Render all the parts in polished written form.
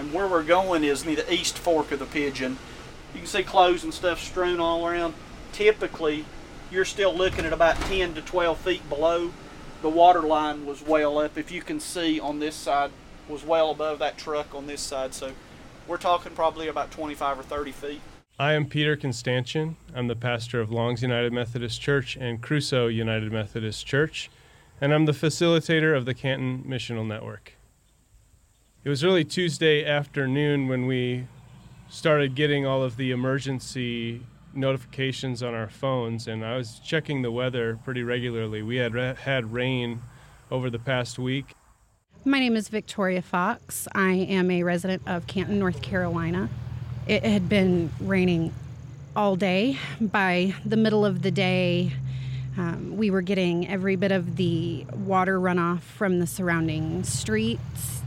And where we're going is near the east fork of the Pigeon. You can see clothes and stuff strewn all around. Typically, you're still looking at about 10 to 12 feet below. The water line was well up. If you can see on this side, was well above that truck on this side. So we're talking probably about 25 or 30 feet. I am Peter Constantian. I'm the pastor of Longs United Methodist Church and Crusoe United Methodist Church, and I'm the facilitator of the Canton Missional Network. It was early Tuesday afternoon when we started getting all of the emergency notifications on our phones, and I was checking the weather pretty regularly. We had had rain over the past week. My name is Victoria Fox. I am a resident of Canton, North Carolina. It had been raining all day. By the middle of the day, we were getting every bit of the water runoff from the surrounding streets.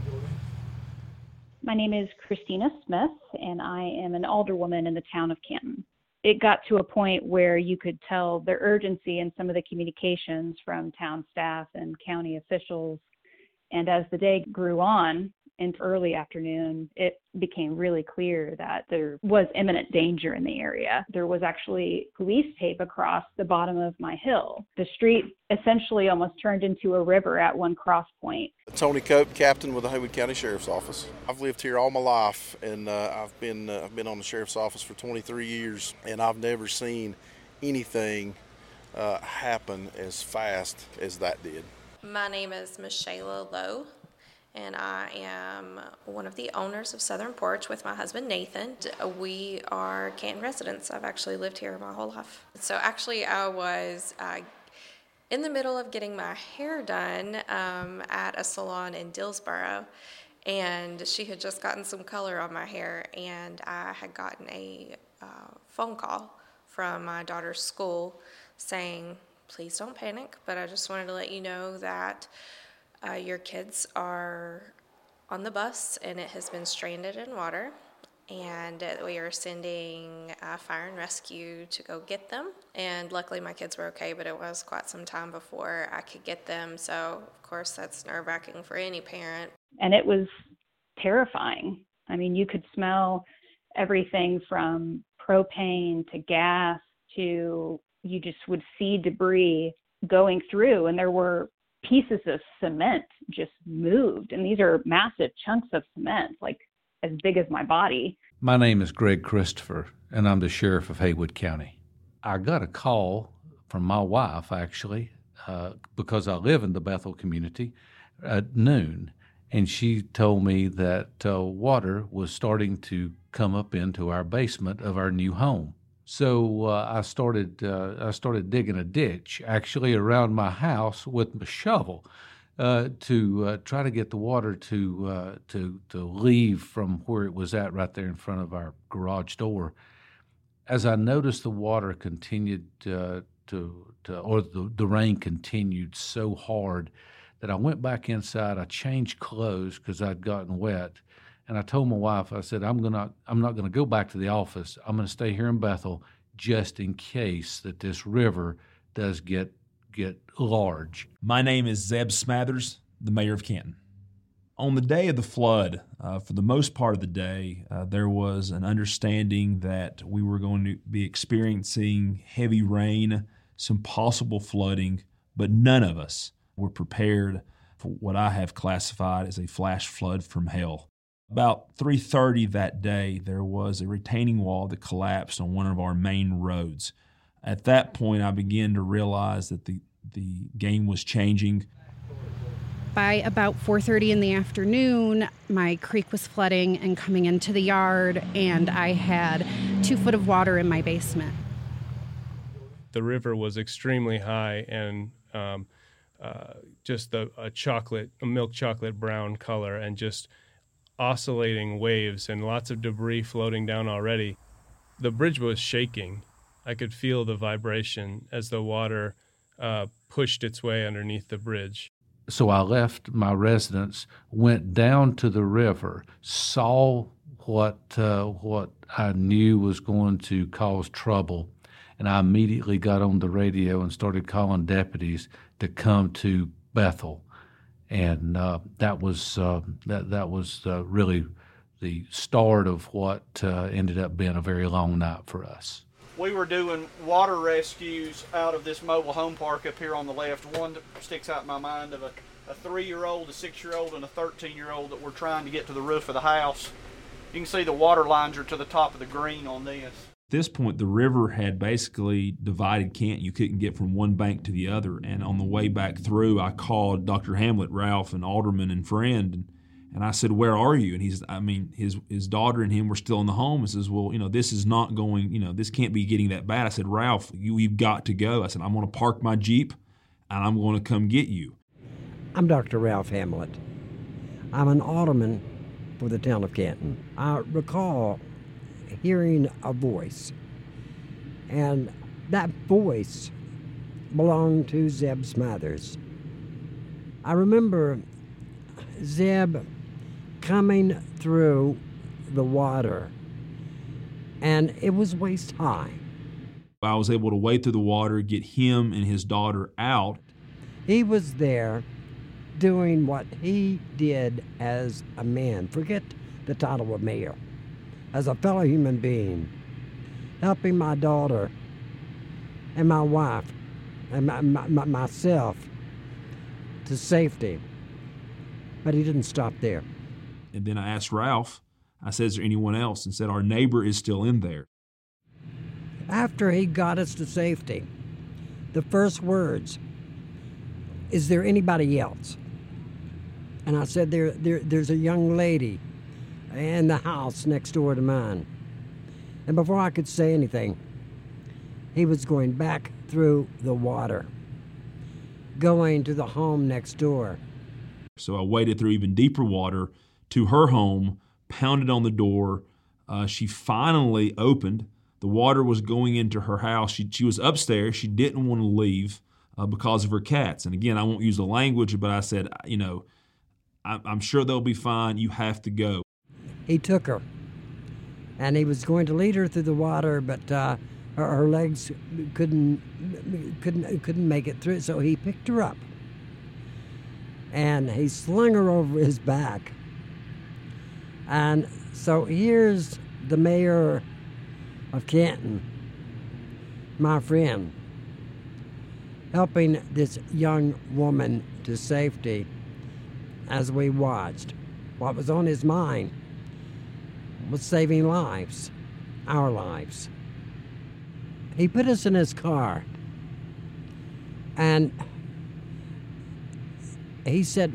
My name is Christina Smith, and I am an alderwoman in the town of Canton. It got to a point where you could tell the urgency in some of the communications from town staff and county officials. And as the day grew on into early afternoon, it became really clear that there was imminent danger in the area. There was actually police tape across the bottom of my hill. The street essentially almost turned into a river at one cross point. Tony Cope, captain with the Haywood County Sheriff's Office. I've lived here all my life, and I've been on the Sheriff's Office for 23 years, and I've never seen anything happen as fast as that did. My name is Miss Shayla Lowe, and I am one of the owners of Southern Porch with my husband Nathan. We are Canton residents. I've actually lived here my whole life. So actually I was in the middle of getting my hair done at a salon in Dillsboro, and she had just gotten some color on my hair, and I had gotten a phone call from my daughter's school saying, "Please don't panic, but I just wanted to let you know that your kids are on the bus and it has been stranded in water, and we are sending fire and rescue to go get them." And luckily my kids were okay, but it was quite some time before I could get them. So of course that's nerve-wracking for any parent. And it was terrifying. I mean, you could smell everything from propane to gas to you just would see debris going through, and there were pieces of cement just moved. And these are massive chunks of cement, like as big as my body. My name is Greg Christopher, and I'm the sheriff of Haywood County. I got a call from my wife, actually, because I live in the Bethel community, at noon. And she told me that water was starting to come up into our basement of our new home. So I started digging a ditch, actually around my house with my shovel, to try to get the water to leave from where it was at right there in front of our garage door. As I noticed the water continued the rain continued so hard that I went back inside. I changed clothes because I'd gotten wet. And I told my wife, I said, I'm not going to go back to the office. I'm going to stay here in Bethel just in case that this river does get large. My name is Zeb Smathers, the mayor of Canton. On the day of the flood, for the most part of the day, there was an understanding that we were going to be experiencing heavy rain, some possible flooding, but none of us were prepared for what I have classified as a flash flood from hell. About 3:30 that day, there was a retaining wall that collapsed on one of our main roads. At that point, I began to realize that the game was changing. By about 4:30 in the afternoon, my creek was flooding and coming into the yard, and I had 2 foot of water in my basement. The river was extremely high, and just a milk chocolate brown color, and just oscillating waves and lots of debris floating down already. The bridge was shaking. I could feel the vibration as the water pushed its way underneath the bridge. So I left my residence, went down to the river, saw what I knew was going to cause trouble, and I immediately got on the radio and started calling deputies to come to Bethel. And that was really the start of what ended up being a very long night for us. We were doing water rescues out of this mobile home park up here on the left. One that sticks out in my mind of a 3-year-old, a 6-year-old, and a 13-year-old that were trying to get to the roof of the house. You can see the water lines are to the top of the green on this. At this point, the river had basically divided Canton. You couldn't get from one bank to the other. And on the way back through, I called Dr. Hamlet, Ralph, an alderman and friend, and I said, "Where are you?" And his daughter and him were still in the home. He says, "Well, this is not going, this can't be getting that bad." I said, "Ralph, you've got to go." I said, "I'm going to park my Jeep, and I'm going to come get you." I'm Dr. Ralph Hamlet. I'm an alderman for the town of Canton. I recall hearing a voice, and that voice belonged to Zeb Smathers. I remember Zeb coming through the water, and it was waist high. I was able to wade through the water, get him and his daughter out. He was there doing what he did as a man. Forget the title of mayor. As a fellow human being, helping my daughter and my wife and myself to safety. But he didn't stop there. And then I asked Ralph, I said, "Is there anyone else?" And said, "Our neighbor is still in there." After he got us to safety, the first words, "Is there anybody else?" And I said, there's a young lady in the house next door to mine. And before I could say anything, he was going back through the water, going to the home next door. So I waded through even deeper water to her home, pounded on the door. She finally opened. The water was going into her house. She was upstairs. She didn't want to leave because of her cats. And again, I won't use the language, but I said, I'm sure they'll be fine. You have to go. He took her, and he was going to lead her through the water, but her legs couldn't make it through. So he picked her up, and he slung her over his back. And so here's the mayor of Canton, my friend, helping this young woman to safety as we watched. What was on his mind was saving lives, our lives. He put us in his car, and he said,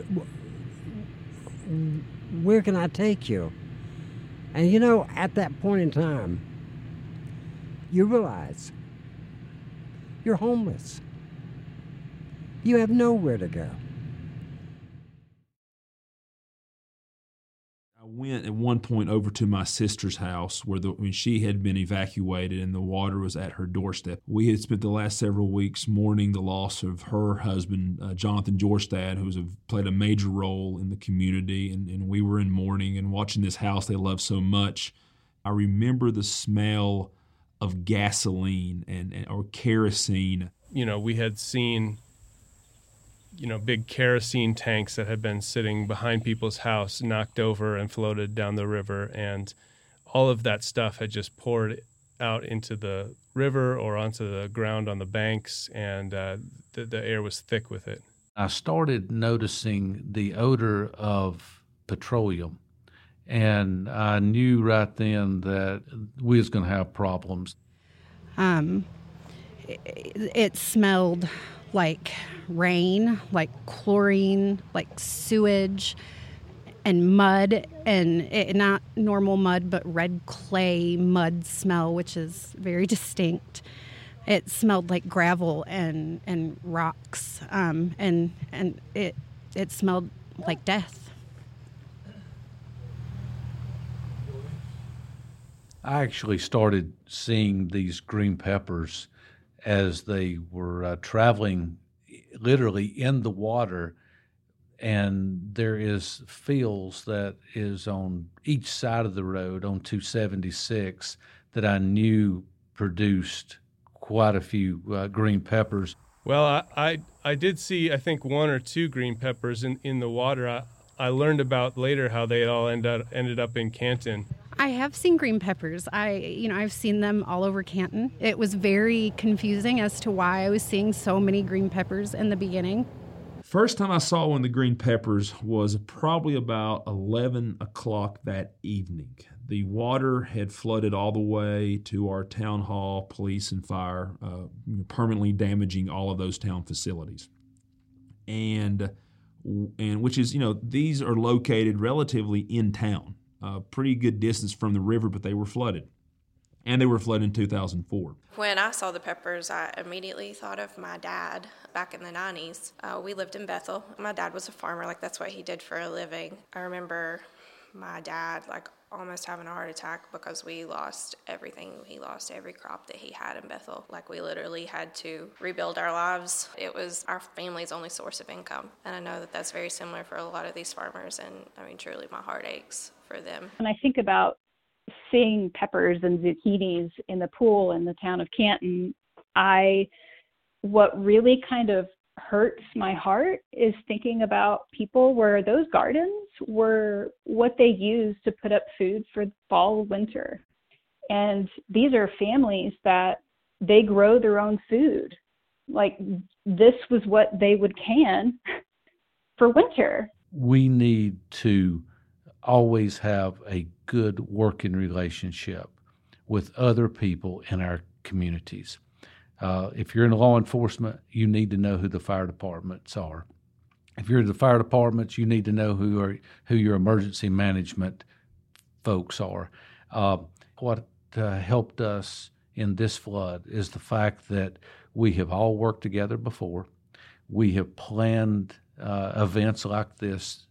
"Where can I take you?" And at that point in time, you realize you're homeless. You have nowhere to go. I went at one point over to my sister's house where she had been evacuated and the water was at her doorstep. We had spent the last several weeks mourning the loss of her husband, Jonathan Jorstad, who's played a major role in the community, and we were in mourning and watching this house they loved so much. I remember the smell of gasoline or kerosene. We had seen big kerosene tanks that had been sitting behind people's house, knocked over and floated down the river. And all of that stuff had just poured out into the river or onto the ground on the banks, and the air was thick with it. I started noticing the odor of petroleum, and I knew right then that we was going to have problems. It smelled like rain, like chlorine, like sewage and mud, and not normal mud, but red clay mud smell, which is very distinct. It smelled like gravel and rocks, and it smelled like death. I actually started seeing these green peppers as they were traveling literally in the water, and there is fields that is on each side of the road on 276 that I knew produced quite a few green peppers. Well, I did see, I think, one or two green peppers in the water. I learned about later how they all ended up in Canton. I have seen green peppers. I've seen them all over Canton. It was very confusing as to why I was seeing so many green peppers in the beginning. First time I saw one of the green peppers was probably about 11 o'clock that evening. The water had flooded all the way to our town hall, police, and fire, permanently damaging all of those town facilities. And which is, these are located relatively in town, pretty good distance from the river, but they were flooded. And they were flooded in 2004. When I saw the peppers, I immediately thought of my dad back in the 90s. We lived in Bethel. My dad was a farmer, that's what he did for a living. I remember my dad, almost having a heart attack because we lost everything. He lost every crop that he had in Bethel. We literally had to rebuild our lives. It was our family's only source of income. And I know that that's very similar for a lot of these farmers. And truly my heart aches for them. When I think about seeing peppers and zucchinis in the pool in the town of Canton, what really kind of hurts my heart is thinking about people where those gardens were what they used to put up food for fall, winter. And these are families that they grow their own food. This was what they would can for winter. We need to always have a good working relationship with other people in our communities. If you're in law enforcement, you need to know who the fire departments are. If you're in the fire departments, you need to know who your emergency management folks are. What helped us in this flood is the fact that we have all worked together before. We have planned events like this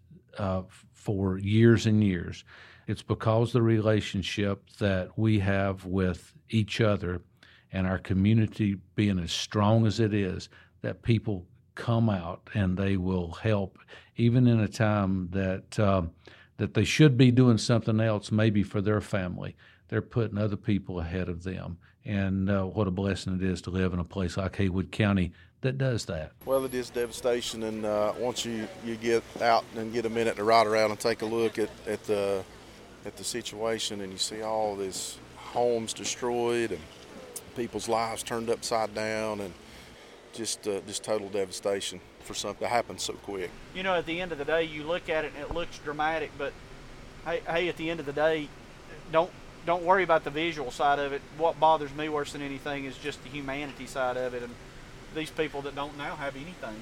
for years and years. It's because the relationship that we have with each other and our community being as strong as it is, that people come out and they will help, even in a time that they should be doing something else, maybe for their family. They're putting other people ahead of them. And what a blessing it is to live in a place like Haywood County that does that. Well, it is devastation, and once you get out and get a minute to ride around and take a look at the situation, and you see all these homes destroyed and people's lives turned upside down, and just total devastation for something that happened so quick. At the end of the day, you look at it and it looks dramatic, but hey, at the end of the day, don't worry about the visual side of it. What bothers me worse than anything is just the humanity side of it, and these people that don't now have anything.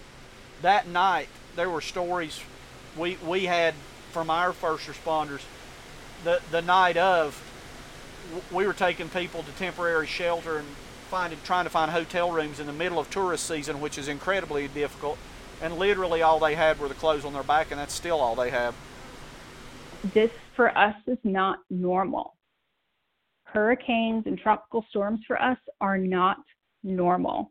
That night, there were stories we had from our first responders. The night of, we were taking people to temporary shelter and trying to find hotel rooms in the middle of tourist season, which is incredibly difficult. And literally all they had were the clothes on their back, and that's still all they have. This, for us, is not normal. Hurricanes and tropical storms for us are not normal.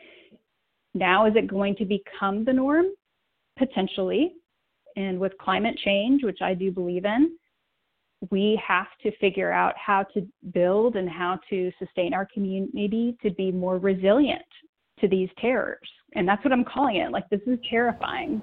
Now, is it going to become the norm? Potentially. And with climate change, which I do believe in, we have to figure out how to build and how to sustain our community to be more resilient to these terrors. And that's what I'm calling it. This is terrifying.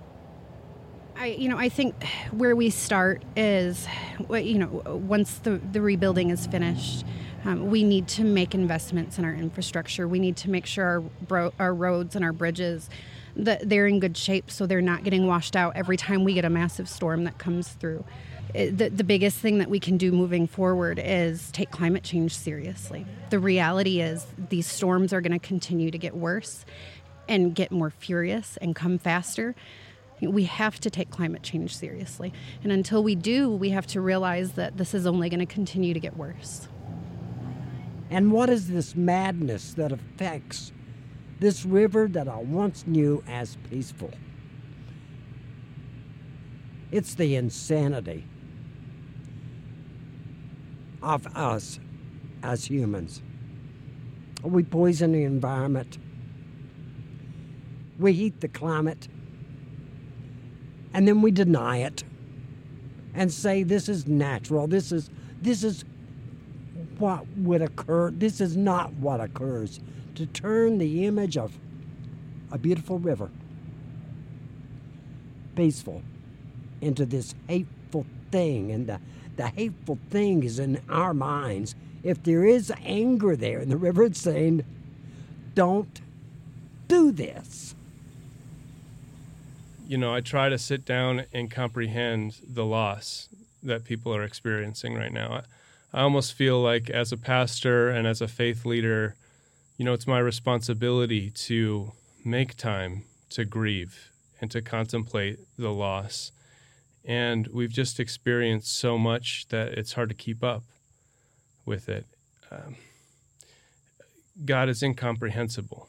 I think where we start is, once the rebuilding is finished, we need to make investments in our infrastructure. We need to make sure our roads and our bridges, that they're in good shape so they're not getting washed out every time we get a massive storm that comes through. The biggest thing that we can do moving forward is take climate change seriously. The reality is these storms are going to continue to get worse and get more furious and come faster. We have to take climate change seriously. And until we do, we have to realize that this is only going to continue to get worse. And what is this madness that affects this river that I once knew as peaceful? It's the insanity of us as humans. We poison the environment. We heat the climate. And then we deny it and say this is natural. This is what would occur. This is not what occurs. To turn the image of a beautiful river, peaceful, into this hateful thing, and the hateful thing is in our minds. If there is anger there, and the river is saying, don't do this. You know, I try to sit down and comprehend the loss that people are experiencing right now. I almost feel like as a pastor and as a faith leader, you know, it's my responsibility to make time to grieve and to contemplate the loss. And we've just experienced so much that it's hard to keep up with it. God is incomprehensible.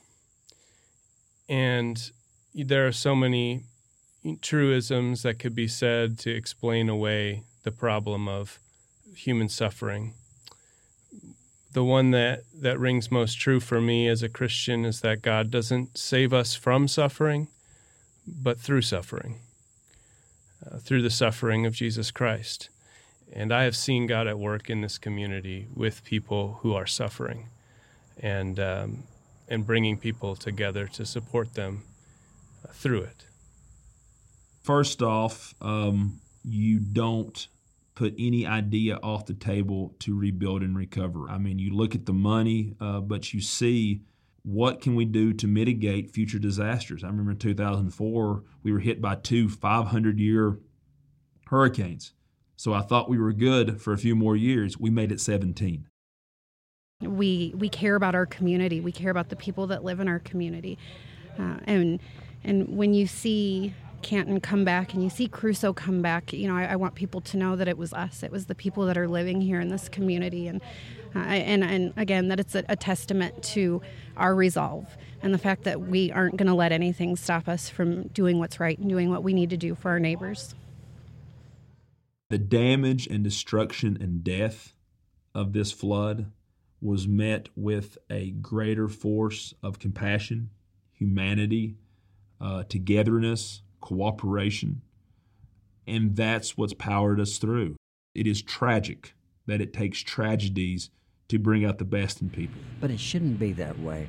And there are so many truisms that could be said to explain away the problem of human suffering. The one that rings most true for me as a Christian is that God doesn't save us from suffering, but through suffering, through the suffering of Jesus Christ. And I have seen God at work in this community with people who are suffering, and bringing people together to support them through it. First off, you don't put any idea off the table to rebuild and recover. I mean, you look at the money, but you see what can we do to mitigate future disasters. I remember in 2004, we were hit by 2 500-year hurricanes. So I thought we were good for a few more years. We made it 17. We care about our community. We care about the people that live in our community. And when you see Canton come back and you see Crusoe come back, you know, I want people to know that it was us. It was the people that are living here in this community. And again, that it's a testament to our resolve and the fact that we aren't going to let anything stop us from doing what's right and doing what we need to do for our neighbors. The damage and destruction and death of this flood was met with a greater force of compassion, humanity, togetherness, cooperation, and that's what's powered us through. It is tragic that it takes tragedies to bring out the best in people. But it shouldn't be that way.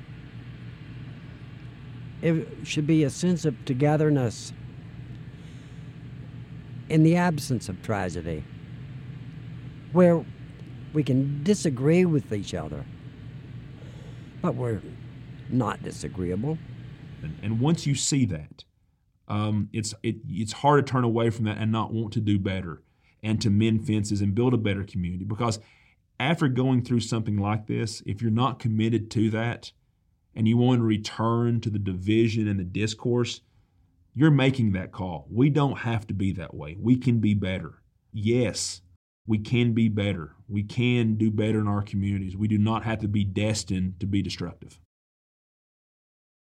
It should be a sense of togetherness in the absence of tragedy, where we can disagree with each other, but we're not disagreeable. And once you see that, it's hard to turn away from that and not want to do better and to mend fences and build a better community. Because after going through something like this, if you're not committed to that and you want to return to the division and the discourse, you're making that call. We don't have to be that way. We can be better. Yes, we can be better. We can do better in our communities. We do not have to be destined to be destructive.